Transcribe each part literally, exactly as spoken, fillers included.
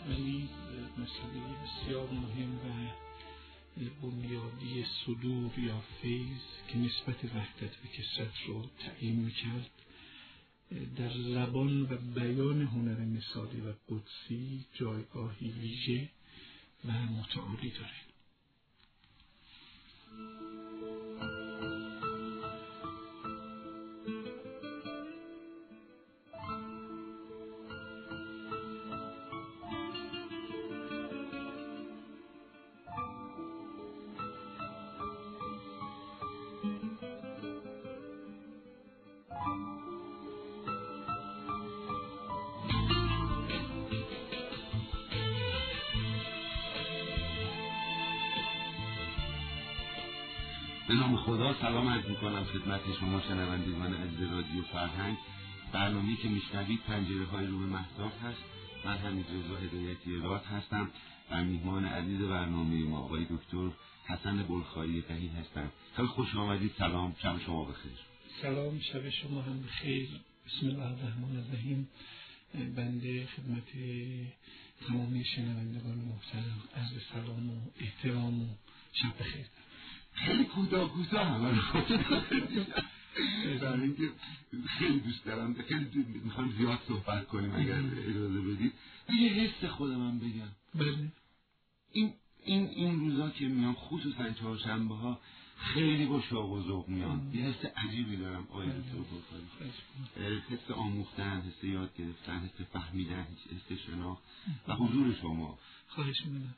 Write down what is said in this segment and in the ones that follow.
ولی مسئله بسیار مهم و بنیادی صدور یا فیض که نسبت وحدت و کثرت رو تعیین میکرد در زبان و بیان هنر مثالی و قدسی جایگاهی ویژه و متعالی داره. به نام خدا سلام عرض می‌کنم خدمت شما شنوندگان عزیز رادیو فرهنگ. برنامه‌ای که میشنوید پنجره‌های رو به مهتاب هست. من حمید رضا هدایتی راد هستم و میهمان عزیز برنامه ما آقای دکتر حسن بلخایی فهیم هستم. خیلی خوش آمدید. سلام، شب شما بخیر. سلام، شب شما هم بخیر. بسم الله الرحمن الرحیم. بنده خدمت تمامی شنوندگان محترم عرض سلام و احترام و شب بخیر. خیلی کوتاه کوتاه همه رو برای اینکه خیلی دوست دارم، خیلی میخوام زیاد صحبت کنیم اگر اجازه بدید. یه حس خودم هم بگم. بله. این این این روزا که میام خصوصا چهارشنبه ها خیلی با شوق و ذوق میام. یه حس عجیبی دارم آقای دکتر بلخایی. حس آموختن، حس یاد گرفتن، حس فهمیدن، حس شناخت و حضور شما. خواهش می‌کنم.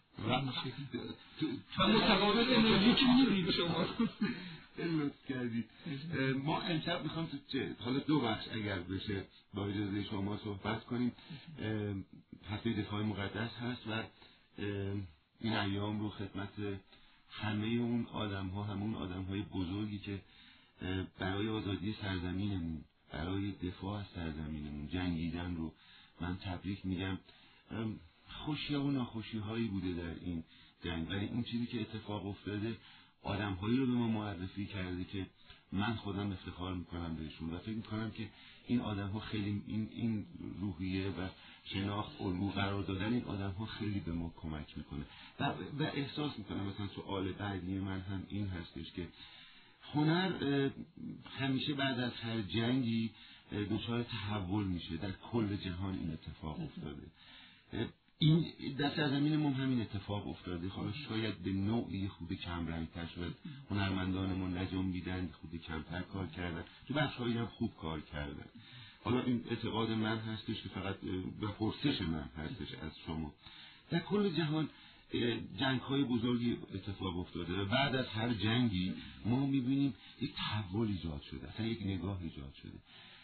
و متقابل انرژی که می‌بینید شما. لطف کردید. ما امشب میخوام تو چه حالا دو بخش اگر بشه با اجازه شما صحبت کنیم. هفته دفاع مقدس هست و این ایام رو خدمت همه اون آدم ها، همون آدم های بزرگی که برای آزادی سرزمینمون، برای دفاع از سرزمینمون جنگیدن رو من تبریک میگم. خوشی ها و ناخوشی هایی بوده در این جنگ، ولی اون چیزی که اتفاق افتاده آدم هایی رو به ما معرفی کرده که من خودم افتخار میکنم بهشون و فکر میکنم که این آدم ها خیلی این, این روحیه و شناخت الگو قرار دادن این آدم ها خیلی به ما کمک میکنه و, و احساس میکنم مثلا سوال بعدی من هم این هستش که هنر همیشه بعد از هر جنگی دچار تحول میشه. در کل جهان این اتفاق افتاده. این در سرزمین ما همین اتفاق افتاده. حالا شاید به نوعی خود کم رنگ‌تر شد، هنرمندانمون نجنبیدن، خود کمتر کار کردن، تو بخش‌هایی هم خوب کار کردن. حالا این اعتقاد من هستش که فقط به پرسش من هستش از شما. در کل جهان جنگ‌های بزرگی اتفاق افتاده و بعد از هر جنگی ما می‌بینیم یک تحول ایجاد شده، اصلا یک نگاه ایجاد شده.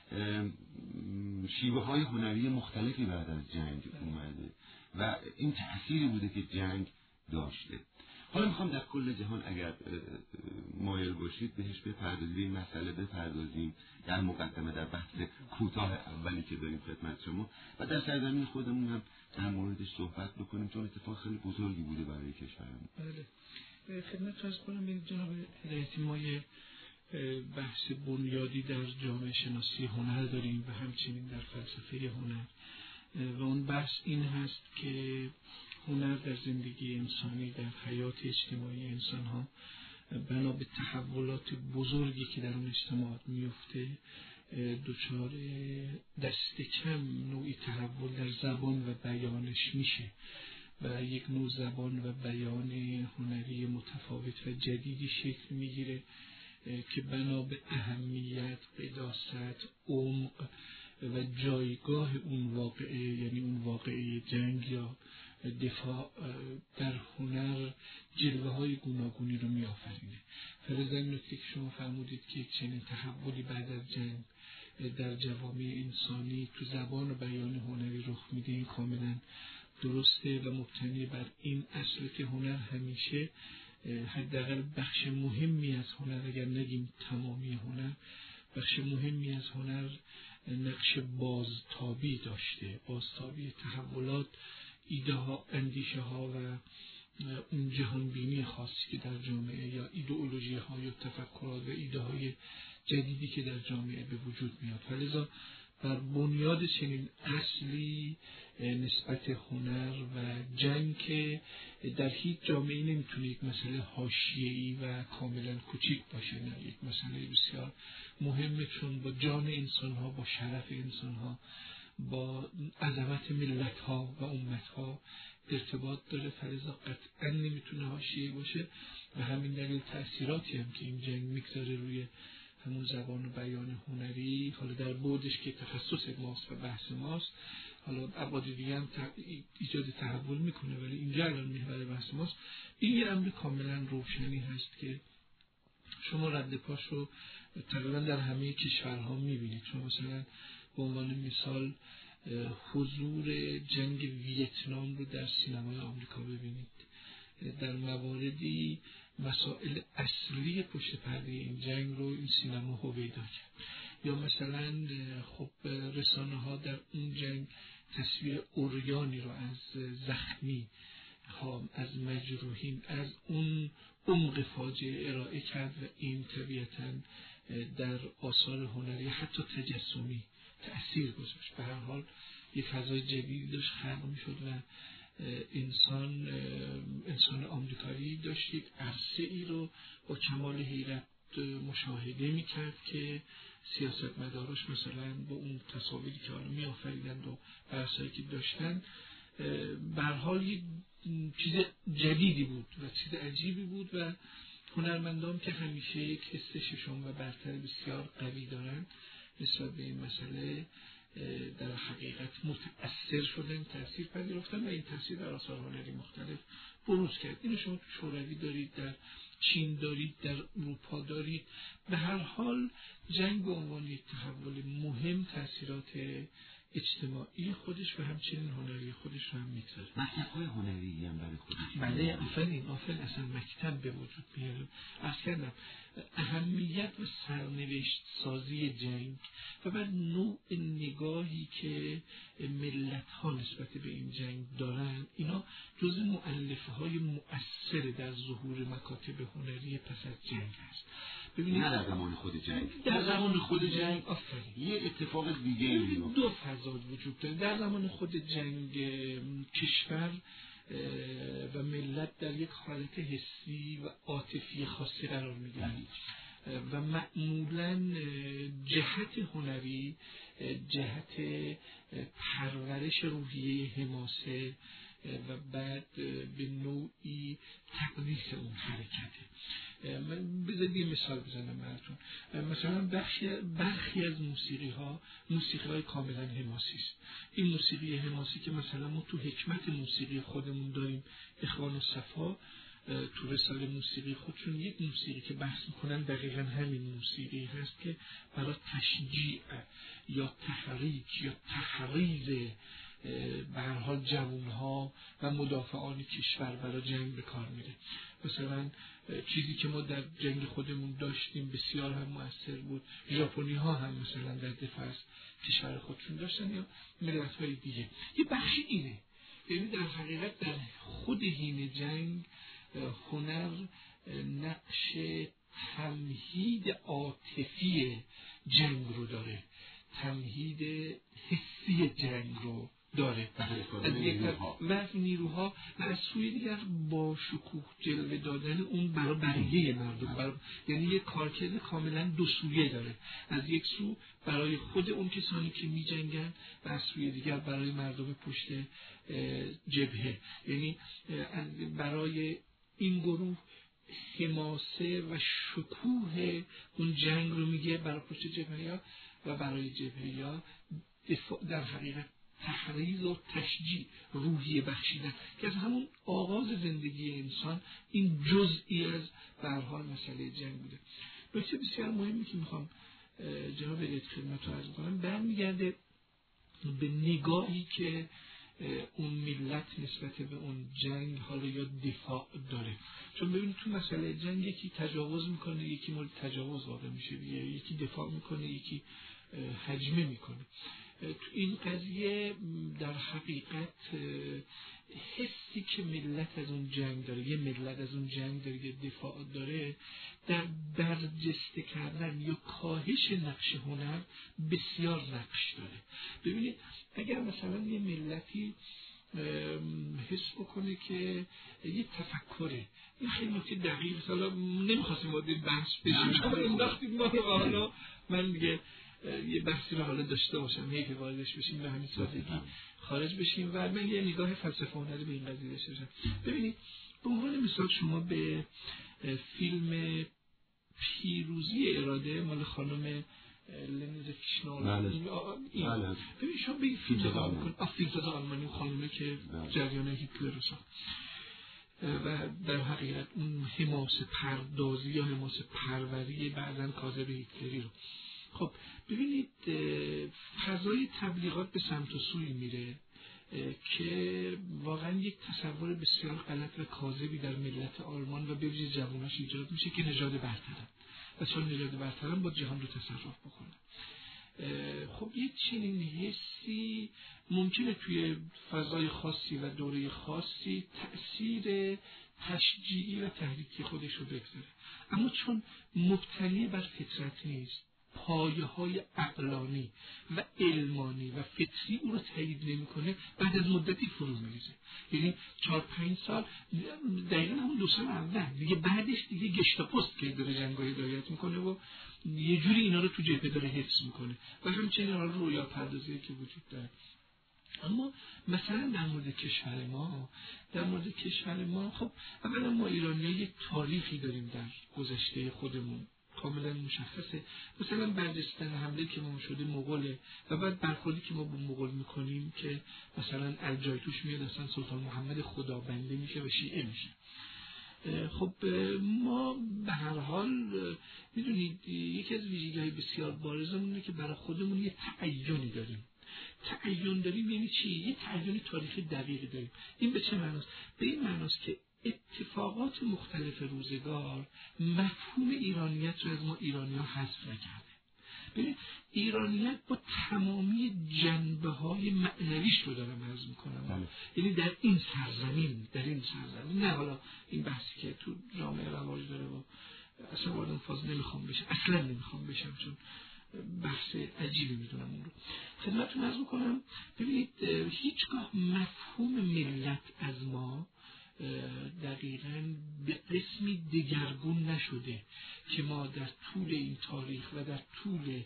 شیوه های هنری مختلفی بعد از جنگ اومده و این تأثیری بوده که جنگ داشته. حالا میخوام در کل جهان اگر مایل باشید بهش بپردازیم، این مسئله بپردازیم در مقدمه در بحث کوتاه اولی که داریم خدمت شما و در سرزمین خودمون هم در موردش صحبت بکنیم چون اتفاق خیلی بزرگی بوده برای کشورمون. بله، خدمت عرض کنم ببینید جناب هدایتی، ما یه بحث بنیادی در جامعه شناسی هنر داریم و همچنین در فلسفه هنر و اون بحث این هست که هنر در زندگی انسانی، در حیات اجتماعی انسان ها بنا به تحولات بزرگی که در اون اجتماعات میفته دچار دست کم نوعی تحول در زبان و بیانش میشه و یک نوع زبان و بیان هنری متفاوت و جدیدی شکل میگیره که بنا به اهمیت، قداست، عمق و جایگاه اون واقعه، یعنی اون واقعه جنگ یا دفاع در هنر جلوه های گوناگونی رو می آفرینه. فرضاً نکته که شما فرمودید که یک چنین تحولی بعد از جنگ در جوامع انسانی تو زبان و بیان هنری رخ میده، این کاملا درسته و مبتنی بر این اصل که هنر همیشه حداقل بخش مهمی از هنر، اگر نگیم تمامی هنر، بخش مهمی از هنر نقش بازتابی داشته، بازتابی تحولات، ایده ها، اندیشه ها و اون جهان بینی خاصی که در جامعه یا ایدئولوژی ها یا تفکرات و ایده های جدیدی که در جامعه به وجود میاد. فلذا بر بنیاد چنین اصلی نسبت هنر و جنگ که در هیچ جامعه‌ای نمیتونه یک مسئله حاشیه‌ای و کاملا کوچیک باشه، نه، یک مسئله بسیار مهمه، چون با جان انسان‌ها، با شرف انسان‌ها، با عظمت ملت‌ها و امت‌ها ارتباط داره، فلذا قطعا نمیتونه حاشیه‌ای باشه و همین دلیل تأثیراتی هم که این جنگ میگذاره روی همون زبان و بیان هنری، حالا در بعدش که تخصص ماست و بحث ماست، حالا ابعاد دیگه هم ایجاد تحول میکنه، ولی اینجا الان محور بحث ماست. این یه امر کاملا روشنی هست که شما رد پاش رو تقریبا در همه کشورها میبینید. شما مثلا به عنوان مثال حضور جنگ ویتنام رو در سینمای آمریکا ببینید. در مواردی مسائل اصلی پشت پرده این جنگ رو این سینما هویدا کرد. یا مثلا خب رسانه ها در اون جنگ تصویر عریانی رو از زخمی ها، از مجروحین، از اون عمق فاجعه ارائه کرد و این طبیعتاً در آثار هنری حتی تجسمی تأثیر گذاشت. به هر حال یک فضای جدیدی داشت خلق می‌شد و انسان انسان آمریکایی داشت یک عرصه ای رو با کمال حیرت مشاهده می‌کرد که سیاستمداراش مثلا با اون تصاویری که حالا می‌آفریدند و بحثایی که داشتن، به هر حال یک چیز جدیدی بود و چیز عجیبی بود و هنرمندان که همیشه یک حس ششم و برتر بسیار قوی دارن نسبت به این مسئله در حقیقت متأثر شدن، تأثیر پذیرفتن و این تأثیر در آثار هنری مختلف بروز کرد. اینو شما تو شوروی دارید، در چین دارید، در اروپا دارید. به هر حال جنگ به عنوان یک تحول مهم تأثیرات اجتماعی خودش و همچنین هنری خودش رو هم میگذاره. مکتب‌های هنری هم برای خودش. بله، آفرین آفرین اصلا مکتب به وجود میاره. عرض کردم اهمیت و سرنوشت سازی جنگ و بعد نوع نگاهی که ملت ها نسبت به این جنگ دارن، اینا جزء مؤلفه های مؤثر در ظهور مکاتب هنری پس از جنگ هست. ببینید نه در زمان خود جنگ، در زمان خود جنگ آفرین یه اتفاق دیگه ای دو فضا وجود داره. در زمان خود جنگ کشور و ملت در یک حالت حسی و عاطفی خاصی قرار می‌گیرند و معمولاً جهت هنری، جهت پرورش روحیه حماسه و بعد به نوعی تقدیس اون حرکته. من بذارید یه مثال بزنم براتون. مثلا بخشی برخی از موسیقی ها موسیقی های کاملا حماسی است. این موسیقی حماسی که مثلا ما تو حکمت موسیقی خودمون داریم، اخوان و صفا تو رساله موسیقی خودشون یک موسیقی که بحث میکنن دقیقا همین موسیقی هست که برای تشجیع یا تحریک یا تحریض به هر حال جوانها و مدافعان کشور برای جنگ به کار میره. مثلا چیزی که ما در جنگ خودمون داشتیم بسیار هم مؤثر بود. ژاپنی ها هم مثلا در دفاع از کشور خودشون داشتن یا ملت های دیگه. یه بخشی اینه، یعنی در حقیقت در خود حین جنگ هنر نقش تمهید عاطفی جنگ رو داره، تمهید حسی جنگ رو داره از یک و از نیروها و از سوی دیگر با شکوه جلوه دادن اون برای بقیه مردم، برای یعنی یک کارکرد کاملا دو سویه داره. از یک سو برای خود اون کسانی که می جنگن و از سوی دیگر برای مردم پشت جبهه، یعنی برای این گروه حماسه و شکوه اون جنگ رو میگه برای پشت جبهه ها و برای جبهه ها در حقیقت تحریض و تشجیع، روحیه بخشیدن که از همون آغاز زندگی انسان این جزئی از به هر حال مسئله جنگ بوده. نکته بسیار مهمی که میخوام جناب علیت خدمت رو عرض کنم برمیگرده به نگاهی که اون ملت نسبت به اون جنگ حالا یا دفاع داره. چون ببینید تو مسئله جنگ یکی تجاوز میکنه، یکی مورد تجاوز واقع میشه دیگه، یکی دفاع میکنه، یکی هجمه میکنه. تو این قضیه در حقیقت حسی که ملت از اون جنگ داره، یه ملت از اون جنگ داره، یه دفاع داره، در برجسته کردن یا کاهش نقش هنر بسیار نقش داره. ببینید اگر مثلا یه ملتی حس بکنه که یه تفکره، این خیلی نکته دقیق، حالا نمیخواستیم وارد بحث بشیم چون انداختیم ما رو، حالا من دیگه یه بحثی رو حالا داشته باشم هی که واردش بشیم به همین سادگی خارج بشیم و من یه نگاه فلسفه هنری به این قضیه داشته باشم. ببینید به عنوان مثال شما به فیلم پیروزی اراده مال خانم لنیز کشنال این ببین شما به این فیلم نگاه میکنید، فیلمساز آلمانی خانومه که جریان هیتلر رو ساخت و در حقیقت اون حماس پردازی یا حماس پروری بعداً کاذب هیتلری رو، خب ببینید فضای تبلیغات به سمت و سوی میره که واقعا یک تصور بسیار غلط و کاذبی در ملت آلمان و به ویژه جواناش ایجاد میشه که نژاد برترن و چون نژاد برترن با جهان رو تصرف بکنن. خب یک چنین حسی ممکنه توی فضای خاصی و دوره خاصی تأثیر تشجیعی و تحریکی خودش رو بگذاره، اما چون مبتنی بر فطرت نیست، پایه های عقلانی و علمانی و فطری او رو تایید نمیکنه، بعد از مدتی فرو میریزه. یعنی چهار پنج سال دقیقا همون دو سال اول دیگه، بعدش دیگه گشتاپوست که داره جنگای هدایت میکنه و یه جوری اینا رو تو جبهه داره حفظ میکنه و همچنین حالا رویا پردازی که وجود داره. اما مثلا در مورد کشور ما در مورد کشور ما خب اولا ما ایرانی ها یک تاریخی داریم در گذشته خودمون کاملا مشخصه. مثلا برجستن حمله که ما شده مغوله و بعد برخوردی که ما با مغول میکنیم که مثلا الجای توش میاد اصلا سلطان محمد خدا بنده میشه و شیعه میشه. خب ما به هر حال میدونید یکی از ویژگی‌های بسیار بارزمون اینه که برای خودمون یه تعیینی داریم. تعیین داریم یعنی چی؟ یه تعیین تاریخی دقیقی داریم. این به چه معناست؟ به این معناست که اتفاقات مختلف روزگار مفهوم ایرانیت رو از ما ایرانی ها حذف نکرده. ببین ایرانیت با تمامی جنبه های معنویش رو دارم عرض میکنم، یعنی در این سرزمین در این سرزمین نه حالا این بحثی که تو جامعه رواج داره و اصلا وارد اون فاز نمیخوام بشم، اصلا نمیخوام بشم چون بحث عجیبی میدونم اون رو خدمتتون عرض میکنم. ببینید هیچگاه مفهوم ملت از ما دقیقاً به قسمی دگرگون نشده که ما در طول این تاریخ و در طول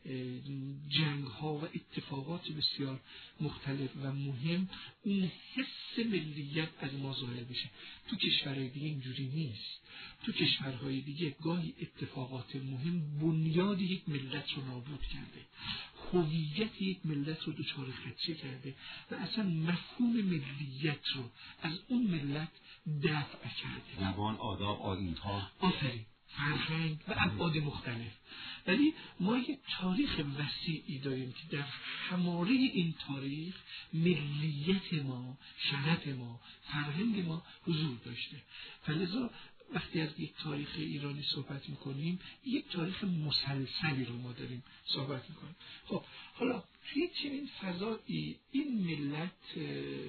جنگ ها و اتفاقات بسیار مختلف و مهم اون حس ملیت از ما ظاهر بشه. تو کشورهای دیگه اینجوری نیست. تو کشورهای دیگه گاهی اتفاقات مهم بنیاد یک ملت رو نابود کرده، هویت یک ملت رو دچار خدشه کرده و اصلا مفهوم ملیت رو از اون ملت دفع کرده. زبان، آداب، آیین‌ها، آفرین، فرهنگ و ابعاد مختلف. ولی ما یک تاریخ وسیعی داریم که در هماره این تاریخ ملیت ما، شرف ما، فرهنگ ما حضور داشته. فلذا وقتی از یک تاریخ ایرانی صحبت میکنیم یک تاریخ مسلسلی رو ما داریم صحبت میکنیم. خب حالا توی چنین فضایی این ملت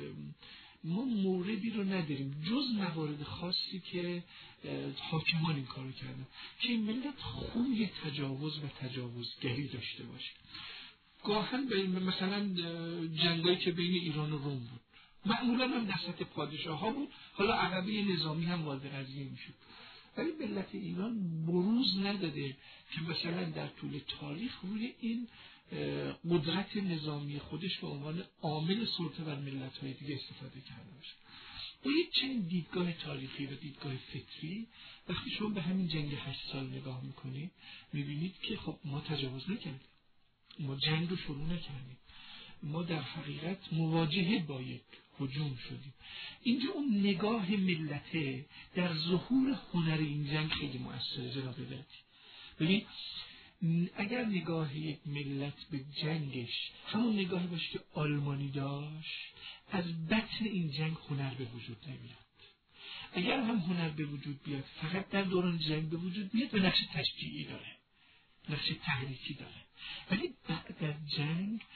ما موردی رو نداریم جز موارد خاصی که حاکمان این کارو کردن که این ملت خوی تجاوز و تجاوزگری داشته باشه. گاهن مثلا جنگایی که بین ایران و روم بود معمولا هم دست پادشاه ها بود، حالا عقبه نظامی هم وارد قضیه میشد، ولی ملت ایران بروز نداده که مثلا در طول تاریخ روی این قدرت نظامی خودش به عنوان عامل سلطه بر ملت‌های دیگه استفاده کرده باشه. با یک چنین دیدگاه تاریخی و دیدگاه فطری وقتی شما به همین جنگ هشت سال نگاه میکنید میبینید که خب ما تجاوز نکردیم، ما جنگ رو شروع نکردیم، ما در حقیقت مواجهه با یک هجوم شدیم. اینجا اون نگاه ملته در ظهور هنر این جنگ خیلی مؤثره جناب دلتی. ببین اگر نگاه یک ملت به جنگش همون نگاهی باشه که آلمانی داشت، از بطن این جنگ هنر به وجود نمیاد. اگر هم هنر به وجود بیاد فقط در دوران جنگ به وجود میاد و نقش تشجیعی داره، نقش تحریکی داره. ولی بعد از جنگ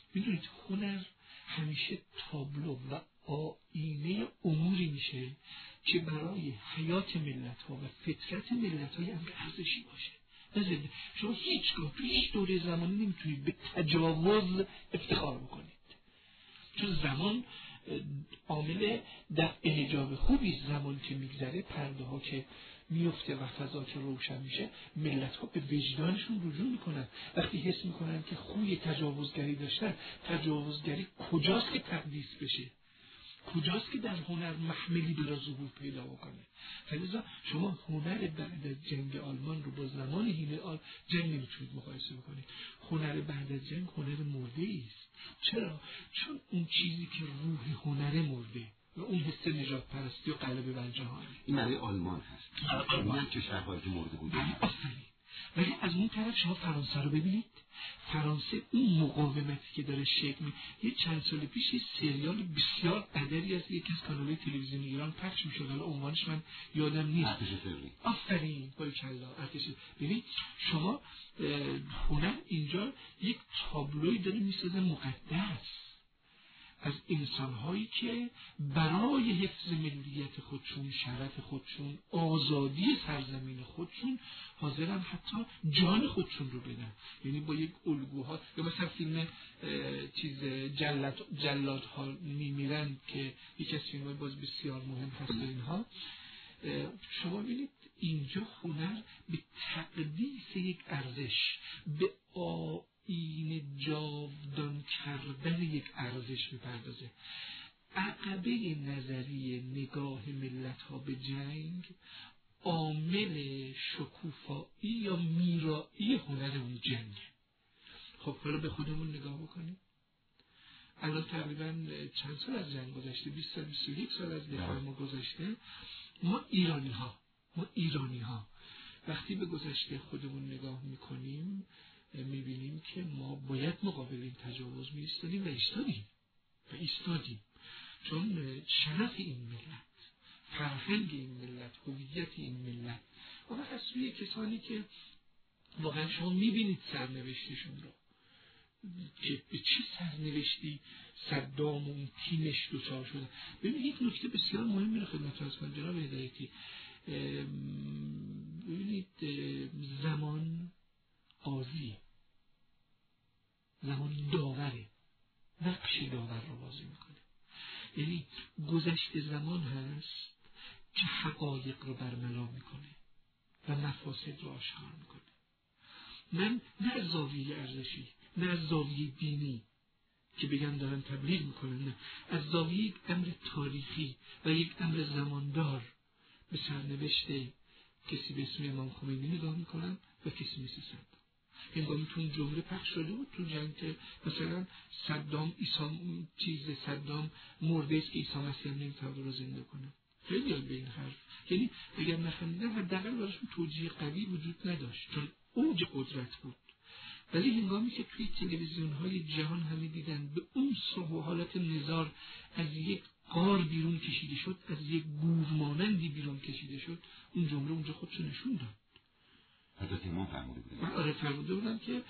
میدونید هنر همیشه تابلو و آینه اموری میشه که برای حیات ملت ها و فطرت ملت های امر ارزشی باشه. نزده شما هیچگاه تو هیچ دوره زمانی نمیتونید به تجاوز افتخار بکنید، چون زمان عامل در انجام خوبی. زمان که میگذره، پرده ها که میفته و فضا که روشن میشه، ملت ها به وجدانشون رجوع میکنن. وقتی حس میکنن که خوی تجاوزگری داشتن، تجاوزگری کجاست که تقدیس بشه؟ کجاست که در هنر محملی برای ظهور پیدا بکنه؟ فلذا شما هنر بعد از جنگ آلمان رو با زمان هین آل جنگ نمیتونید مقایسه بکنید. هنر بعد از جنگ هنر مرده است. چرا؟ چون اون چیزی که روح هنر مرده و اون حس نجات پرستی و غلبه بر جهان، این برای آلمان هست. آلمان کشورهایی که مرده بود. ولی از اون طرف شما فرانسه رو ببینید. فرانسه اون مقاومتی که داره شکل می یه چند سال پیش یه سریال بسیار قدری از یکی از کانال‌های تلویزیون ایران پخش می‌شد، حالا عنوانش من یادم نیست. ارتش فری. آفرین، باریکلا، ارتش. ببین شما هنر اینجا یک تابلوی داره میسازه مقدس از انسان‌هایی که برای حفظ ملیت خودشون، شرف خودشون، آزادی سرزمین خودشون حاضرن حتی جان خودشون رو بدن. یعنی با یک الگوها، یا مثلا فیلم چیز جلاد جلادها میمیرن که یکی از فیلم‌های باز بسیار مهم هست اینها. شما ببینید اینجا هنر به تقدیس یک ارزش، به این جاودان کردن یک ارزش میپردازه. عقبه نظری نگاه ملت ها به جنگ عامل شکوفایی یا میرایی هنر اون جنگ. خب حالا به خودمون نگاه بکنیم. الان تقریبا چند سال از جنگ گذشته؟ بیست سال، بیست و یک سال از دفاع ما گذشته. ما ایرانی ها ما ایرانی ها وقتی به گذشته خودمون نگاه میکنیم میبینیم که ما باید مقابل این تجاوز میایستادیم و ایستادیم و ایستادیم چون شرف این ملت، فرهنگ این ملت، هویت این ملت. و وقت از سوی کسانی که واقعا شما میبینید سرنوشتشون رو که به چه سرنوشتی صدام و اون تیمش دوچار شده. ببینید یک نکته بسیار مهم رو خدمت از من جناب هدایتی، ببینید زمان قاضی، زمان داوره، نقش داور رو بازی میکنه. یعنی گذشت زمان هست که حقایق رو برملا میکنه و مفاسد رو آشکار میکنه. من نه از زاویه ارزشی، نه از زاویه دینی که بگن دارن تبلیغ میکنن، نه، از زاویه یک امر تاریخی و یک امر زماندار به سرنوشت کسی به اسم امام خمینی نگاه میکنن و کسی مثل صدام. هنگامی تو اون جمله پخش شده بود تو جنگ که مثلا صدام عیسی چیز صدام مرده است که عیسی مسیح نمیتونه رو زنده کنه. خیلی به این حرف، یعنی اگر نخندیدن حداقل براشون توجیه قوی وجود نداشت چون اوج قدرت بود. ولی هنگامی که توی تلویزیون های جهان همه دیدن به اون صحو حالت نزار از یک غار بیرون کشیده شد، از یک گور مانندی بیرون کشیده شد، اون جمله اونجا خودشو نشون داد. حضرت امام فرموده بودن. من آره فرموده بودن که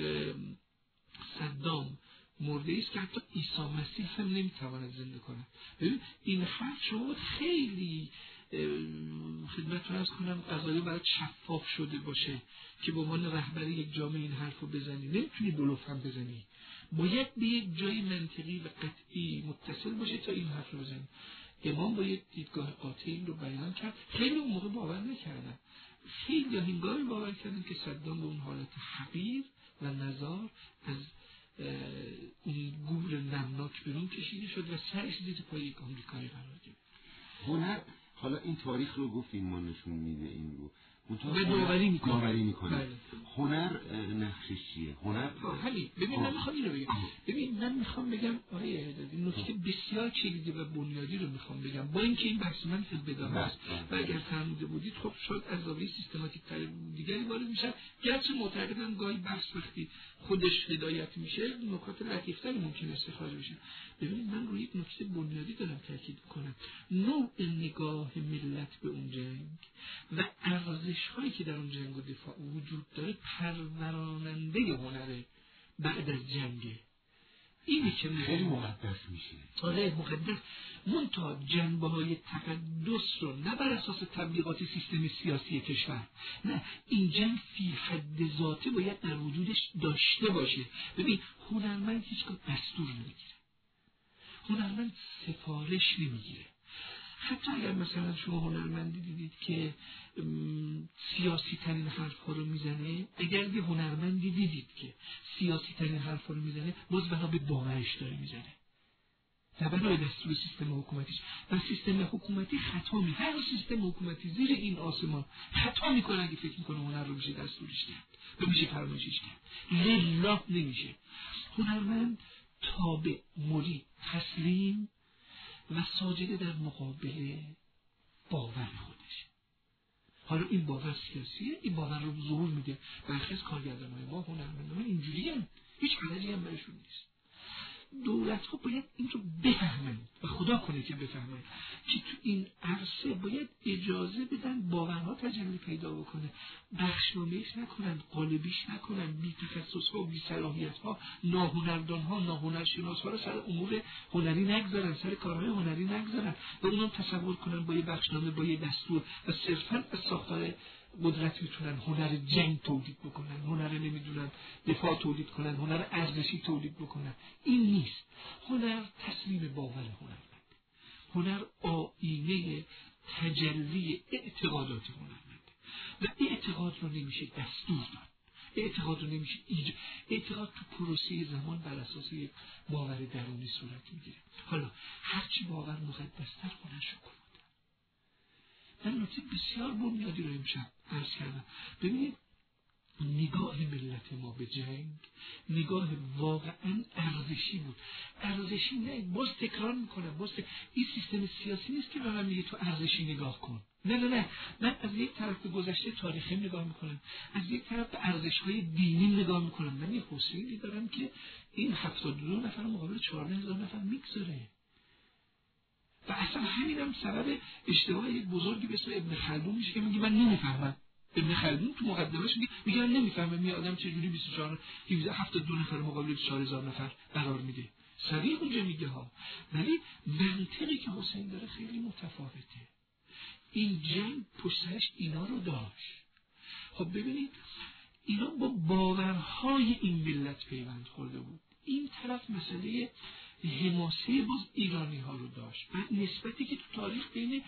صدام مرده است که حتی عیسی مسیح هم نمیتواند زنده کنه. ببین این حرف شما خیلی خدمت رو از کنم قضایی برای شفاف شده باشه که به عنوان رهبر یک جامعه این حرف رو بزنی. نمیتونی بلوف هم بزنی، باید به یک جای منطقی و قطعی متصل باشه تا این حرف رو بزنی. امام با یک دیدگاه قاطع این رو بیان کرد. خیلی اون موقع باور نکردن، خیلی هنگامی باور کردن که صدام به اون حالت حقیر و نزار از اون گور نمناک بیرون کشیده شد و سرش زیر پای یک آمریکایی قرار گرفت. هنر حالا این تاریخ رو گفتیم ما نشون میده این رو و داوری میکنه. داوری میکنه. بله. هنر نقشش چیه؟ هنر همین. ببین من میخوام اینو بگم. ببین من میخوام بگم آقای هدایتی نکته بسیار کلیدی و بنیادی رو میخوام بگم، با اینکه این بحث من فیل بداهه است و اگر فرموده بودید خب شاید از زاویه سیستماتیک تر دیگری وارد میشه، گرچه معتقدم گاهی بحث وقتی خودش هدایت میشه نکات لطیفتری ممکن استخراج بشه. ببینید من روی یک نکته بنیادی دارم تاکید میکنم، نوع نگاه ملت به اون جنگ و ارزش هایی که در اون جنگ و دفاع وجود داره پروراننده هنره بعد از جنگه. اینی که خیلی مقدس میشه. آره مقدس. منتها جنبه های تقدس رو نه بر اساس تبلیغات سیستم سیاسی کشور، نه، این جنب فی حد ذاته باید در وجودش داشته باشه. ببین هنرمند هیچگاه دستور نمیگیره، هنرمند سفارش نمیگیره. حتی اگر مثلا شما هنرمندی دیدید که سیاسی ترین حرف ها رو میزنه، اگر یه هنرمندی دیدید که سیاسی ترین حرف ها رو میزنه، باز بنا به باورش داره میزنه، نه بنا به دستور سیستم حکومتیش. و سیستم حکومتی خطا می هر سیستم حکومتی زیر این آسمان خطا میکنه اگه فکر میکنه هنر رو میشه دستورش کرد و میشه فرمایشش کرد. لله نمیشه. هنرمند تابع، مرید، تسلیم و ساجده در مقابل باور خودش. حالا این باور سیاسیه، این باور رو ظهور میده. برخی از کارگردان‌های ما، هنرمندان اینجوری هم هیچ علاجی هم برشون نیست. دولت ها باید این رو بفهمند و خدا کنه که بفهمند که تو این عرصه باید اجازه بدن باورها تجلی پیدا بکنه، بخشنامه‌ایش نکنن، قالبیش نکنن، بی تخصص ها و بی صلاحیت ها، ناهنردان ها، ناهنرشناس ها رو سر امور هنری نگذارن، سر کارهای هنری نگذارن و اونم تصور کنن با یه بخشنامه، با یه دستور و صرفاً از ساختار قدرت میتونن هنر جنگ تولید بکنن، هنر نمیدونن دفاع تولید کنن، هنر ارزشی تولید بکنن. این نیست. هنر تسلیم باور هنرمند، هنر آینه تجلی اعتقادات هنرمند و اعتقاد رو نمیشه دستور داد، اعتقاد رو نمیشه ایجاد. اعتقاد تو پروسه زمان بر اساس یک باور درونی صورت میگیره. حالا هرچی باور مقدستر هنر شکر من نکته بسیار بنیادی رو امشب عرض کردم. ببینید نگاه ملت ما به جنگ نگاه واقعا ارزشی بود. ارزشی نه، باز تکرار میکنم، باز تکرار. این سیستم سیاسی نیست که به من میگه تو ارزشی نگاه کن. نه نه نه، من از یک طرف به گذشته تاریخی نگاه میکنم، از یک طرف به ارزش‌های دینی نگاه میکنم. من یه حسینی دارم که این هفتاد و دو نفر مقابل چهارده هزار نفر میگذاره و اصلا همین هم سبب اشتباه یک بزرگی به اسم ابن خلدون میشه که میگه من نمیفهمم. ابن خلدون تو مقدمه‌اش میگه میگه من نمیفهمم این آدم چجوری بیست و چهار هفتاد و دو نفر مقابل چهار هزار نفر قرار میده. صریح اونجا میگه ها، ولی منطقی که حسین داره خیلی متفاوته. این جنگ پشتش اینا رو داشت. خب ببینید اینا با باورهای این ملت پیوند خورده بود. این طرف مسئله حماسه باز ایرانی ها رو داشت و نسبتی که تو تاریخ بین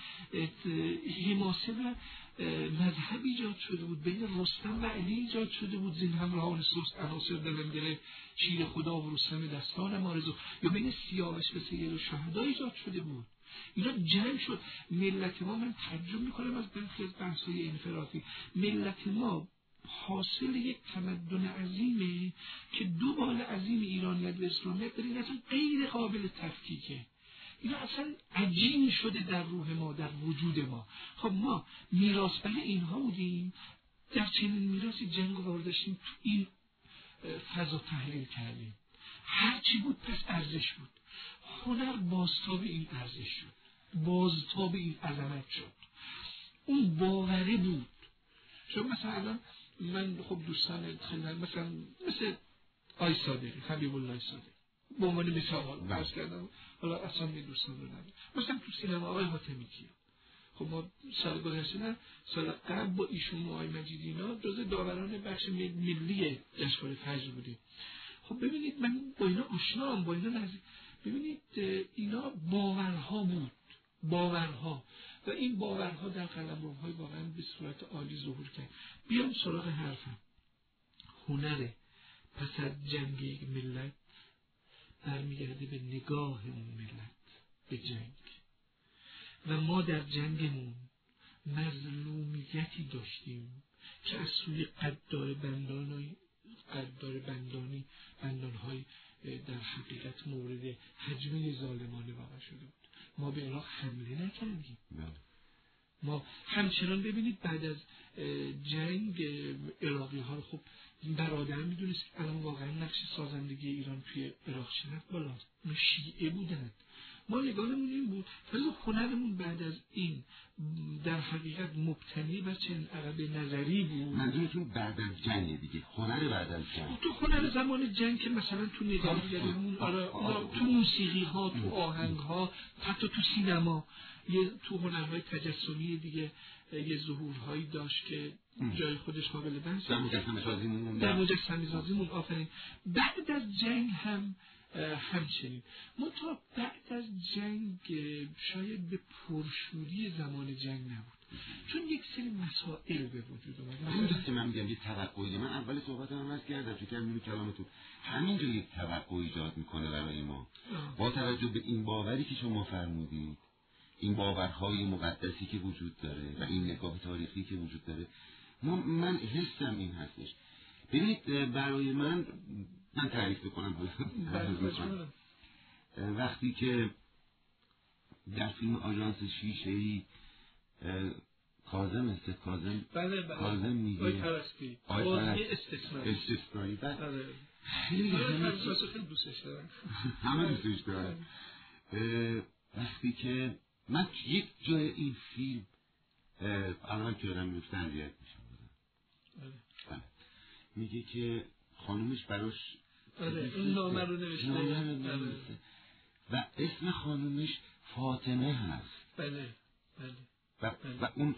حماسه و مذهب ایجاد شده بود، بین رستم و علی ایجاد شده بود، زین همراهان سست عناصر دلم گره شیر خدا و رستم دستانم آرزو، یا بین سیاوش و سید الشهدا ایجاد شده بود. اینا جمع شد. ملت ما، من تعجب میکنم از برخی از بحث‌های انفرادی، ملت ما حاصل یک تمدن عظیمه که دو بال عظیم ایرانیت و اسلامیت در این اصلا غیر قابل تفکیکه. اینا اصلا عجین شده در روح ما، در وجود ما. خب ما میراث برای اینها بودیم، در چنین میراثی جنگ رو وارداشتیم، تو این فضا تحلیل کردیم. هرچی بود پس ارزش بود. هنر بازتاب این ارزش شد، بازتاب این عظمت شد. اون باوره بود. شما مثلا الان من خب دوستان خیلی مثلا مثل آی صادقی، حبیب الله صادقی به عنوان مثال باز کردم، حالا اصلا می دوستان رو ندارم. مثلا تو سینما آقای حاتمی کیا، خب ما سال گذشته نه سال قبل با ایشون و آقای مجیدی اینا جزء داوران بخش ملی جشنواره فجر بودیم. خب ببینید من با اینا آشنام، با اینا نزدیک. ببینید اینا باورها بود، باورها، و این باورها در قلمروهای واقعا به صورت عالی ظهور کرد. بیام سراغ حرفم. هنر پس از جنگ یک ملت برمیگرده به نگاه اون ملت به جنگ، و ما در جنگمون مظلومیتی داشتیم که از سوی قدار بندانای قدار بندانی بندانهای در حقیقت مورد هجمه ظالمانه واقع شده بود. ما به عراق حمله نکردیم. ما همچنان ببینید بعد از جنگ عراقی ها رو خب برادر میدونست که الان واقعا نقش سازندگی ایران توی عراق چقدر بالاست. ما شیعه بودن، ما نگاهمون این بود ولی هنرمون بعد از این در حقیقت مبتنی بر چنین عقب نظری بود. منظورتون بعد از جنگ دیگه، هنر بعد از جنگ. تو هنر زمان جنگ که مثلا تو نگاهیمون، آره تو موسیقی ها، تو آهنگ ها، حتی تو سینما، یه تو هنرهای تجسمی دیگه یه ظهورهایی داشت که جای خودش قابل بحث. در مجسمه سازیمون در مجسمه سازیمون آفرین. بعد از جنگ هم همچنین. منتها بعد از جنگ شاید به پرشوری زمان جنگ نبود، چون یک سری مسائل به وجود اومد. همین که من میگم یه توقعی، من اول صحبت هم عرض کردم تو کلمه کلامتون همینجا یک توقع ایجاد میکنه برای ما با توجه به این باوری که شما فرمودید، این باورهای مقدسی که وجود داره و این نگاه تاریخی که وجود داره. ما من حسم این هستش. ببینید برای من من تعریف بکنم میکنم وقتی که در فیلم آژانس شیشه‌ای کاظم است کاظم بله بله کاظم میگه آقای پرستی بازی استثنایی استثنایی بله خیلی خیلی دوستش دارم همه دوستش دارم. وقتی که من یک جای این فیلم الان که آدم میفته اذیت میشم بله میگه که خانومش براش آره اون نامه رو نوشته و اسم خانومش فاطمه هست. بله بله و, و اون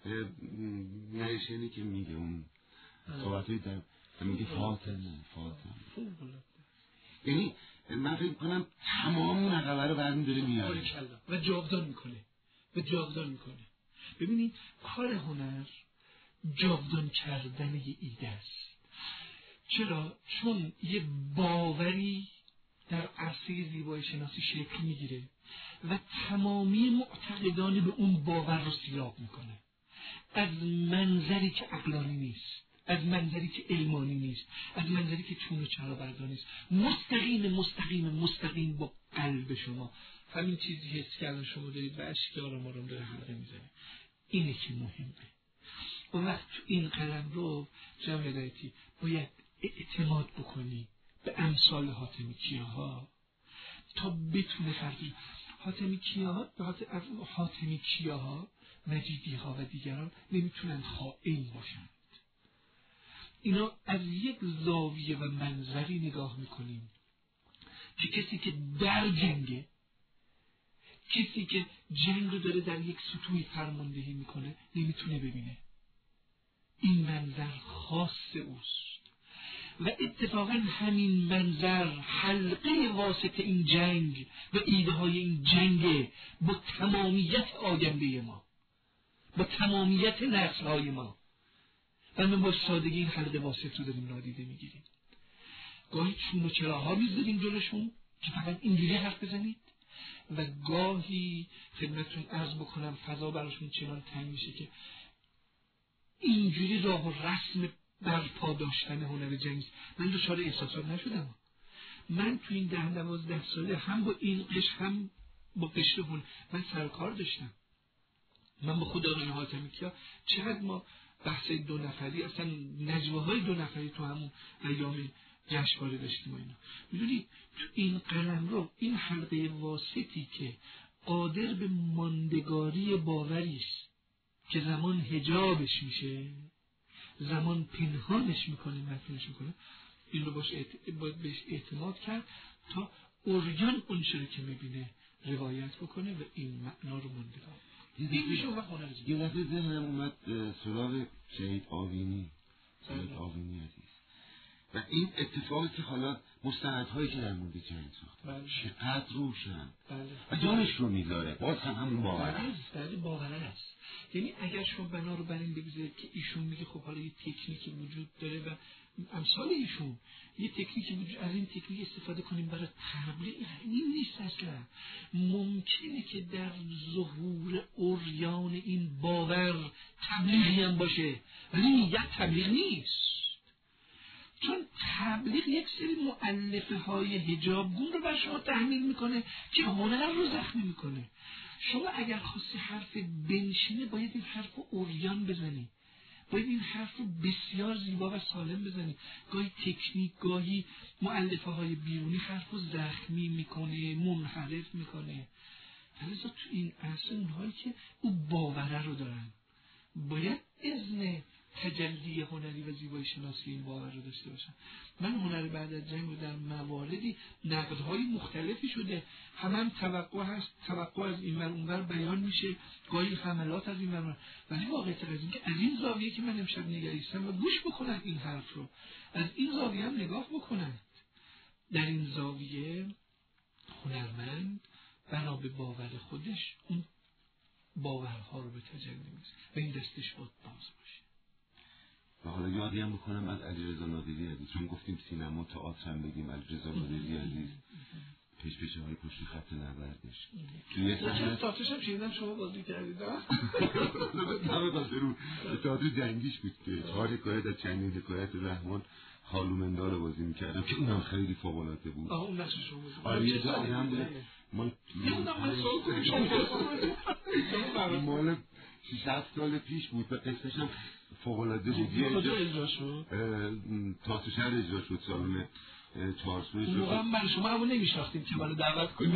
نریشنی که میگه اون صحبتوی در میگه فاطمه فاطمه یعنی من فکر کنم تمام اون عقبه رو برمی داره میاره و جاودان میکنه و جاودان میکنه. ببینید کار هنر جاودان کردن یه ایده است. چرا؟ چون یه باوری در عرصه زیبایی شناسی شکل میگیره و تمامی معتقدان به اون باور رو سیراب میکنه، از منظری که عقلانی نیست، از منظری که علمانی نیست، از منظری که چون و چرا بردار نیست، مستقیم مستقیم مستقیم با قلب شما. همین چیزی حس کردن شما دارید و اشکی آرام آرام داره حلقه میزنه. اینه که مهمه. اون وقت تو این قلم رو جمع هدایتی باید اعتماد بکنی به امثال حاتمی کیاها تا بتونه فرقی. حاتمی کیاها حاتمی کیاها مجیدی ها و دیگران نمیتونن خائن باشند. اینا از یک زاویه و منظری نگاه میکنیم که کسی که در جنگه، کسی که جنگ رو داره در یک سطوحی فرماندهی میکنه نمیتونه ببینه. این منظر خاص اوست و اتفاقا همین منظر حلقه واسط این جنگ و ایده های این جنگ با تمامیت آینده ما، با تمامیت نسل های ما، و من با سادگی این حلقه واسط رو داریم نادیده میگیریم. گاهی چون و چراها میذاریم جلوشون که فقط اینجوری حرف بزنید و گاهی خدمتتون عرض بکنم فضا براشون چنان تنگ میشه که اینجوری راه و رسم برپا داشتن هنر جنگ. من دچار احساسات نشدم. من تو این ده دوازده ساله هم با این قشر هم با قشر هنر من سرکار داشتم. من با خود آقای حاتمی کیا چقدر ما بحث دو نفری، اصلا نجواهای دو نفری تو همون ایام جشنواره داشتیم و اینا. میدونی تو این قلم رو این حلقه واسطی که قادر به ماندگاری باوری است که زمان حجابش میشه، زمان پنهانش میکنه، مدفونش میکنه، این رو باش اعت... باید بهش اعتماد کرد تا اوریان اون چیزی که میبینه روایت بکنه و این معنا رو ماندگار. این میشه وقت هنر جنگ. یه دفعه ذهنم اومد سراغ شهید آوینی، شهید آوینی عزیز و این اتفاقی که حالا مستندهایی که در مورد جنگ ساخته چقدر روشن و جانش رو میذاره، باز هم همون باور است. بله باور است. یعنی اگر شما بنا رو بر این بگذارید که ایشون میگه خب حالا یه تکنیکی وجود داره و امثال ایشون یه تکنیکی وجود، از این تکنیک استفاده کنیم برای تبلیغ، این نیست اصلا. ممکنه که در ظهور اوریان این باور تبلیغی هم باشه ولی نیت تبلیغ نیست، چون تبلیغ یک سری مؤلفه های حجابگون رو بر شما تحمیل میکنه که هنر رو زخمی میکنه. شما اگر خواستی حرف بنشینه باید این حرف رو اوریان بزنی، باید این حرف رو بسیار زیبا و سالم بزنی. گاهی تکنیک، گاهی مؤلفه های بیرونی حرف رو زخمی میکنه، منحرف میکنه. لذا تو این عصر اونهایی که او باوره رو دارن باید اذن تجلی هنری و زیبایی شناسی این باور رو داشته باشن. من هنر بعد از جنگ رو در مواردی نقدهای مختلفی شده، هم هم توقع هست، توقع از این ور اون ور بیان میشه، گاهی حملات از این ور، ولی واقعیت از این که از این زاویه که من امشب نگریستم و گوش بکنن این حرف رو، از این زاویه هم نگاه بکنن. در این زاویه هنرمند بنا به باور خودش اون باورها رو به تجلی می‌رسونه و این دستش باید باز باشه. و حالا یادی هم بکنم از علیرضا نادری عزیز، چون گفتیم سینما تئاتر هم بگیم، علیرضا نادری عزیز پیش پیشه های پشت خط نبردش توی صحنه تئاترش هم شنیدم شما بازی کردید. همه بازی رو تئاتر جنگیش بود که چهار حکایت از چندین حکایت رحمان خالومندال بازی میکردم که اونم خیلی فوق‌العاده بود. آه اون نقش شما بود. آره یه جا آدم بود ما یادم من سوال کنم شما مال شش هفت سال پیش بود و قصه‌ش هم فوق‌العاده بود. یه کجا اجرا شد؟ تئاتر شهر اجرا شد، سالن چهارسوی شد. اون موقع من شما همون نمیشناختیم که منو دعوت کنیم.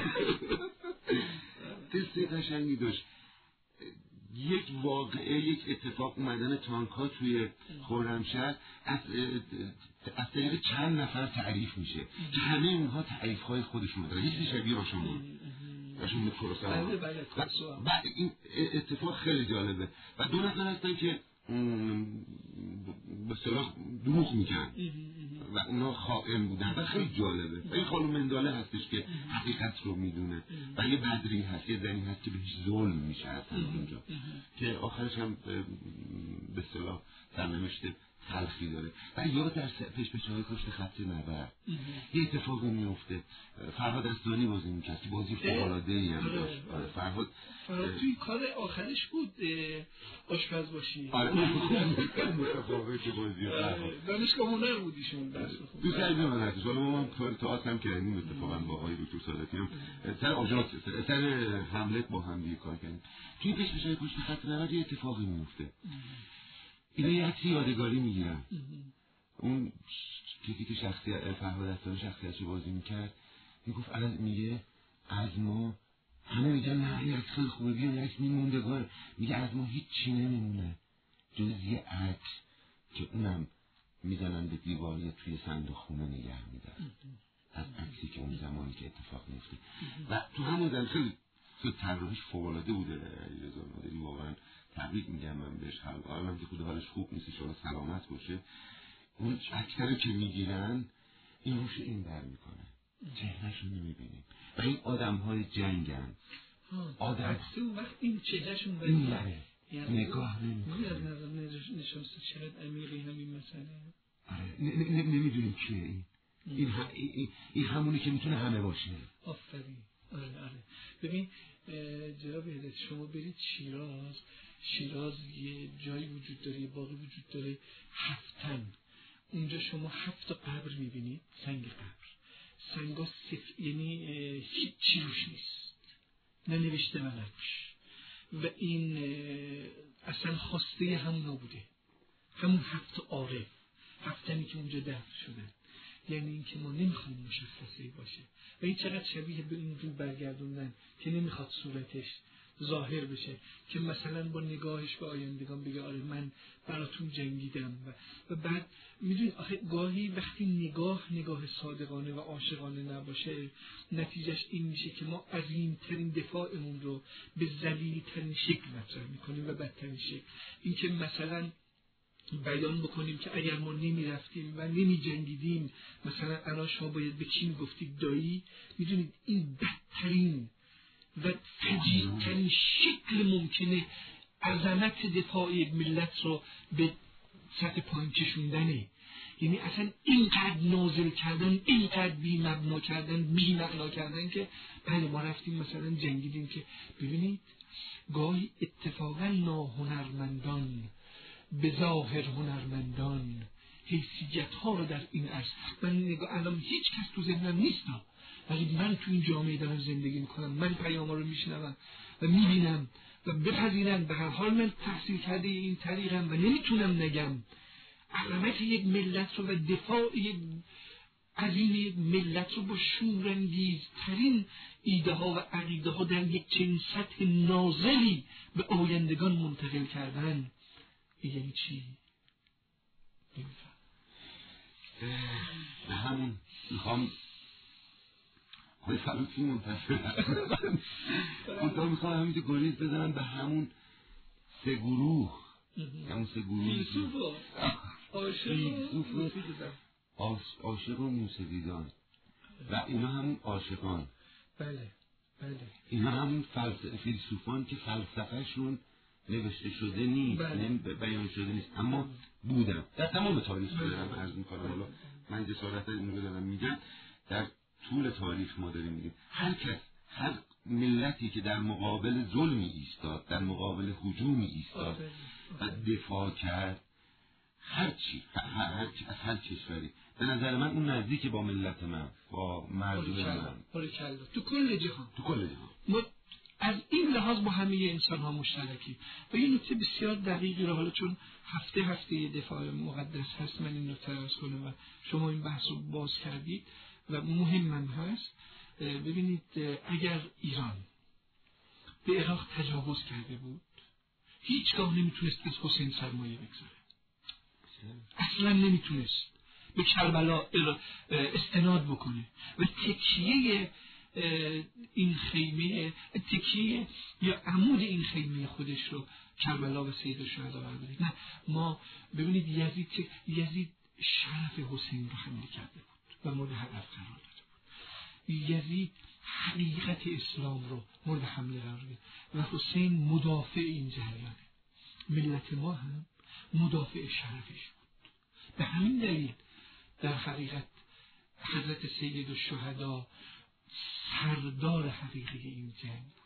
قصه قشنگی داشت. یک واقعه، یک اتفاق اومدن تانک‌ها توی خرمشهر از از طریق چند نفر تعریف میشه که همه اونها تعریف‌های خودشون دارن، هیچ شبیه راشون راشون می‌فرستن. بله بله بعد این اتفاق خیلی جالبه و دو نفر هستن که به اصطلاح دروغ میگن و اونا خائن بودن و خیلی جالبه. و این خانم منداله هستش که حقیقت رو میدونه و یه بدری هست، یه زنی هست که بهش ظلم میشه اصلا اونجا که آخرش هم به اصطلاح سرنوشت تلخی داره. و یاد در پیش پیش های پشت خط نبرد یه اتفاقی میفته. فرهاد استانی بازی میکرد که بازی فوق‌العاده‌ای هم داشت. فرهاد فرهاد توی کار آخرش بود آشپز باشی. آره متفاوت بازی فرهاد. دانشگاه هنر بودیشون درس بخوند. دوست داشتم هنرش. حالا ما هم کار تئاتر هم کردیم اتفاقا با آقای دکتر ساداتی هم سر آژانس سر هملت با هم دیگه کار کردیم. توی پیش پیش های پشت خط نبرد یه اتفاقی میفته. اینا یه عکسی یادگاری میگیرن. اون کسی که شخصیت فرهاد استانی شخصیتش بازی میکرد میگفت الان میگه از ما همه میگن نه این عکس خیلی خوبه بیان عکس میموندگار، میگه از ما هیچ چی نمیمونه جز یه عکس که اونم میزنن به دیوار یا توی صندوق خونه نگه میدارن از عکسی که اون زمانی که اتفاق میفته. و تو همون زمان خیلی خیلی طراحیش فوق‌العاده بوده علیرضا نادری، واقعا تبریک میگم من بهش. الان که خود حالش خوب نیست ان سلامت باشه. اون عکس‌ها که میگیرن این روش این بر میکنه چهرهشو نمیبینیم و این آدم‌های جنگن. آدم عکس اون وقت این چهرهشون بر میاره نگاه نمیکنه. نشان چقدر عمیقی همین مسئله. آره نمیدونیم کیه این. این, این, این همونی که میتونه همه باشه. آفرین. آره آره. ببین جناب هدایت شما برید شیراز، شیراز یه جایی وجود داره، یه باغی وجود داره هفتن، اونجا شما هفت قبر میبینید، سنگ قبر، سنگا سف... یعنی هیچ چی روش نیست، نه نوشته و نقش، و این اصلا خواسته همونا بوده، همون هفت عارف، هفتنی که اونجا دفن شدن. یعنی این که ما نمیخوایم مشخصه باشه و این چقدر شبیه به این جور برگردوندن که نمیخواد صورتش ظاهر بشه، که مثلا با نگاهش به آیندگان بگه آره من براتون جنگیدم و, و بعد میدونید آخه گاهی وقتی نگاه نگاه صادقانه و عاشقانه نباشه نتیجهش این میشه که ما عظیمترین دفاعمون رو به ذلیل‌ترین شکل مطرح میکنیم و بدترین شکل. این که مثلا بیان بکنیم که اگر ما نمی رفتیم و نمی جنگیدیم مثلا الان شما باید به کی میگفتید دایی، میدونید این بدترین و فجیع‌ترین شکل ممکنه عظمت دفاع یک ملت رو به سطح پایین کشوندنه. یعنی اصلا اینقدر نازل کردن، اینقدر بی مبنا کردن، بی معنا کردن که بله ما رفتیم مثلا جنگیدیم. که ببینید گاهی اتفاقا ناهنرمندان به ظاهر هنرمندان حیثیت ها رو در این عرصه، من نگاه الان هیچ کس تو ذهنم نیستم ولی من تو این جامعه دارم زندگی میکنم، من پیام ها رو میشنوم و میبینم و بپذیرم به هر حال من تحصیل کرده این طریقم و نمیتونم نگم عظمت یک ملت رو و دفاع یک از این ملت رو با شورانگیزترین ایده ها و عقیده ها در یک چنین سطح نازلی به آیندگان منتقل کردن، یعنی چی؟ به همون میخوام های فلوسی منتشر هستن منطقه میخوام همینجا گریز بزنم به همون سه گروه، همون سه گروه فیلسوف و عاشق و موسیقیدان و اینا همون عاشقان. بله بله. اینا همون فلسفه فیلسوفان که فلسفهشون نوشته شده نیست، بله. بیان شده نیست، اما بودن در تمام تاریخ. دارم عرض میکنم، حالا من جسارت اینو رو دارم میگم، در طول تاریخ ما داریم میگیم هر کس، هر ملتی که در مقابل ظلمی ایستاد، در مقابل هجومی ایستاد و دفاع کرد، هر چی هر هر از هر کشوری، به نظر من اون نزدیک با ملت من، با مردم من، تو کل جهان، تو کل جهان. ما از این لحاظ با همه انسان ها مشترکی. و این نکته بسیار دقیقی رو، حالا چون هفته هفته دفاع مقدس هست، من این نکته عرض کنم و شما این بحث رو باز کردید و مهم هم هست. ببینید، اگر ایران به عراق تجاوز کرده بود، هیچگاه نمیتونست از حسین سرمایه بگذاره، اصلا نمیتونست به کربلا استناد بکنه و تکیه این خیمه، تکیه یا عمود این خیمه خودش رو کربلا و سید الشهدا برداره. نه، ما ببینید یزید یزید شرف حسین رو حمله کرده بود و مورد هدف قرار داده بود. یزید حقیقت اسلام رو مورد حمله قرار داد و حسین مدافع این جریانه. ملت ما هم مدافع شرفش بود. به همین دلیل در حقیقت حضرت سید الشهدا سردار حقیقی این جنگ